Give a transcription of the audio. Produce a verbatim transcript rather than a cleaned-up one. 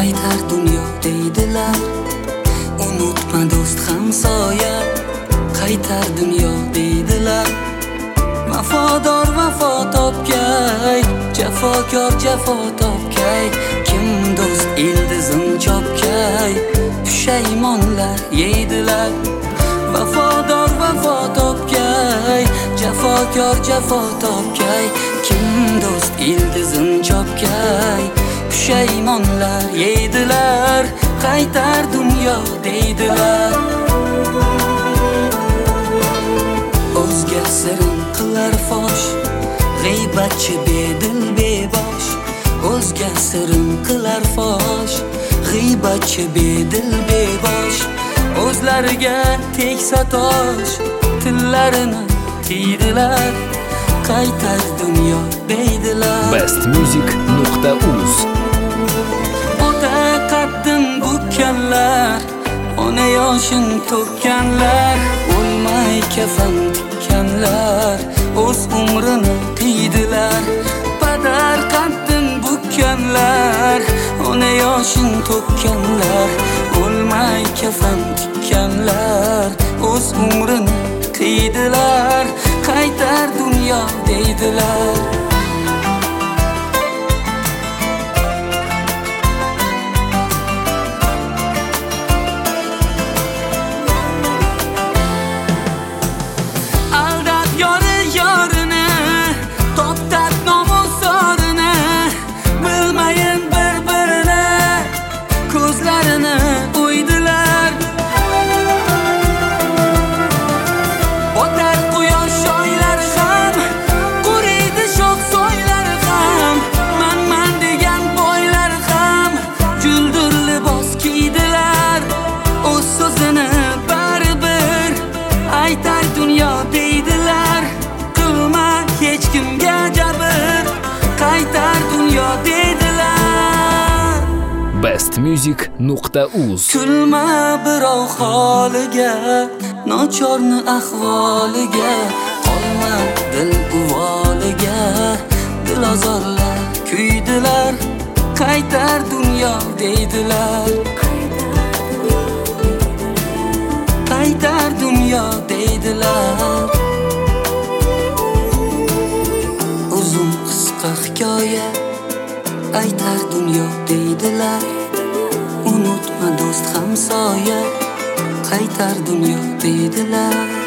qaytar dunyo deydilar. Unutma do'st hamsoya, qaytar dunyo deydilar. Vafodor vafo topgay, jafokor jafo topgay, kim do'st ildizin chopgay, pushaymonlar yeydilar. Vafodor vafo topgay, jafokor jafo topgay, kim do'st ildizin chopgay, pushaymonlar yeydilar. Qaytar dunyo deydilar. O'zga sirin qilar fosh, g'iybatchi bedil bebosh. O'zga sirin qilar fosh, g'iybatchi bedil bebosh. O'zlariga teksa tosh, tillarini tiydilar. Qaytar dunyo deydilar. best music nuqta uz Ota qaddin bukkanlar, ona yoshin to'kkanlar, o'lmay kafan tikkanlar, o'z umrini tiydilar. Padar qaddin bukkanlar, ona yoshin to'kkanlar, o'lmay kafan tikkanlar, o'z umrini tiydilar. Qaytar dunyo deydilar. Qaytar dunyo deydilar. Qilma hech kimga jabr, qaytar dunyo deydilar. best music nuqta uz Kulma birov holiga, nochorni ahvoliga, qolma dil uvoliga, dilozorlar kuydilar. Qaytar dunyo deydilar. Qaytar dunyo deydilar. Uzun qisqa hikoya, aytar dunyo deydilar. Unutma do'st hamsoya, qaytar dunyo deydilar.